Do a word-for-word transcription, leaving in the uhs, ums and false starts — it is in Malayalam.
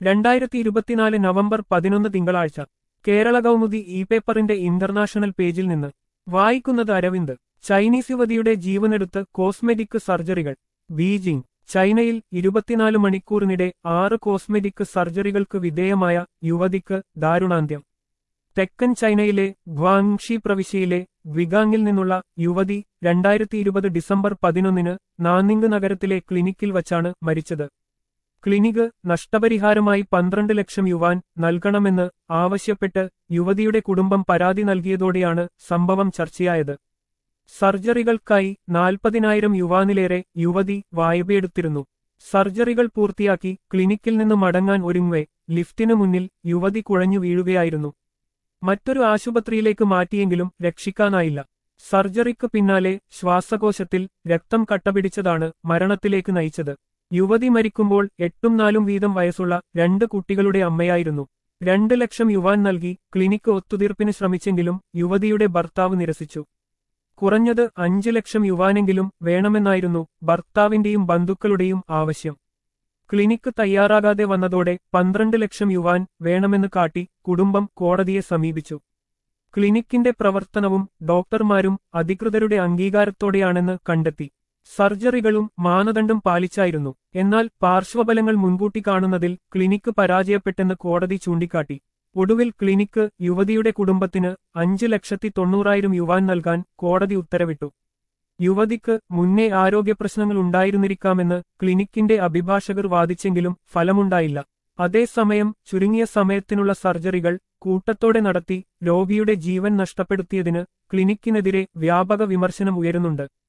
രണ്ടായിരത്തി ഇരുപത്തിനാല് നവംബർ പതിനൊന്ന് തിങ്കളാഴ്ച കേരള കൗമുദി ഇ പേപ്പറിന്റെ ഇന്റർനാഷണൽ പേജിൽ നിന്ന് വായിക്കുന്നത് അരവിന്ദ്. ചൈനീസ് യുവതിയുടെ ജീവനെടുത്ത് കോസ്മെറ്റിക് സർജറികൾ. ബീജിംഗ്. ചൈനയിൽ ഇരുപത്തിനാല് മണിക്കൂറിനിടെ ആറ് കോസ്മെറ്റിക് സർജറികൾക്ക് വിധേയമായ യുവതിക്ക് ദാരുണാന്ത്യം. തെക്കൻ ചൈനയിലെ ഗ്വാങ്ഷി പ്രവിശ്യയിലെ ഗ്വിഗാങ്ങിൽ നിന്നുള്ള യുവതി രണ്ടായിരത്തി ഇരുപത് ഡിസംബർ പതിനൊന്നിന് നാനിംഗ് നഗരത്തിലെ ക്ലിനിക്കിൽ വച്ചാണ് മരിച്ചത്. ക്ലിനിക് നഷ്ടപരിഹാരമായി പന്ത്രണ്ട് ലക്ഷം യുവാൻ നൽകണമെന്ന് ആവശ്യപ്പെട്ട് യുവതിയുടെ കുടുംബം പരാതി നൽകിയതോടെയാണ് സംഭവം ചർച്ചയായത്. സർജറികൾക്കായി നാൽപ്പതിനായിരം യുവാനിലേറെ യുവതി വായ്പയെടുത്തിരുന്നു. സർജറികൾ പൂർത്തിയാക്കി ക്ലിനിക്കിൽ നിന്ന് മടങ്ങാൻ ഒരുങ്ങവെ ലിഫ്റ്റിനു മുന്നിൽ യുവതി കുഴഞ്ഞു വീഴുകയായിരുന്നു. മറ്റൊരു ആശുപത്രിയിലേക്ക് മാറ്റിയെങ്കിലും രക്ഷിക്കാനായില്ല. സർജറിക്ക് പിന്നാലെ ശ്വാസകോശത്തിൽ രക്തം കട്ടപിടിച്ചതാണ് മരണത്തിലേക്ക് നയിച്ചത്. യുവതി മരിക്കുമ്പോൾ എട്ടും നാലും വീതം വയസ്സുള്ള രണ്ട് കുട്ടികളുടെ അമ്മയായിരുന്നു. രണ്ട് ലക്ഷം യുവാൻ നൽകി ക്ലിനിക്ക് ഒത്തുതീർപ്പിന് ശ്രമിച്ചെങ്കിലും യുവതിയുടെ ഭർത്താവ് നിരസിച്ചു. കുറഞ്ഞത് അഞ്ച് ലക്ഷം യുവാനെങ്കിലും വേണമെന്നായിരുന്നു ഭർത്താവിന്റെയും ബന്ധുക്കളുടെയും ആവശ്യം. ക്ലിനിക്ക് തയ്യാറാകാതെ വന്നതോടെ പന്ത്രണ്ട് ലക്ഷം യുവാൻ വേണമെന്ന് കാട്ടി കുടുംബം കോടതിയെ സമീപിച്ചു. ക്ലിനിക്കിന്റെ പ്രവർത്തനവും ഡോക്ടർമാരും അധികൃതരുടെ അംഗീകാരത്തോടെയാണെന്ന് കണ്ടെത്തി. സർജറികളും മാനദണ്ഡം പാലിച്ചായിരുന്നു. എന്നാൽ പാർശ്വഫലങ്ങൾ മുൻകൂട്ടി കാണുന്നതിൽ ക്ലിനിക്ക് പരാജയപ്പെട്ടെന്ന് കോടതി ചൂണ്ടിക്കാട്ടി. ഒടുവിൽ ക്ലിനിക്ക് യുവതിയുടെ കുടുംബത്തിന് അഞ്ച് ലക്ഷത്തി തൊണ്ണൂറായിരം യുവാൻ നൽകാൻ കോടതി ഉത്തരവിട്ടു. യുവതിക്ക് മുന്നേ ആരോഗ്യപ്രശ്നങ്ങൾ ഉണ്ടായിരുന്നിരിക്കാമെന്ന് ക്ലിനിക്കിന്റെ അഭിഭാഷകർ വാദിച്ചെങ്കിലും ഫലമുണ്ടായില്ല. അതേസമയം ചുരുങ്ങിയ സമയത്തിനുള്ള സർജറികൾ കൂട്ടത്തോടെ നടത്തി രോഗിയുടെ ജീവൻ നഷ്ടപ്പെടുത്തിയതിന് ക്ലിനിക്കിനെതിരെ വ്യാപക വിമർശനം ഉയരുന്നുണ്ട്.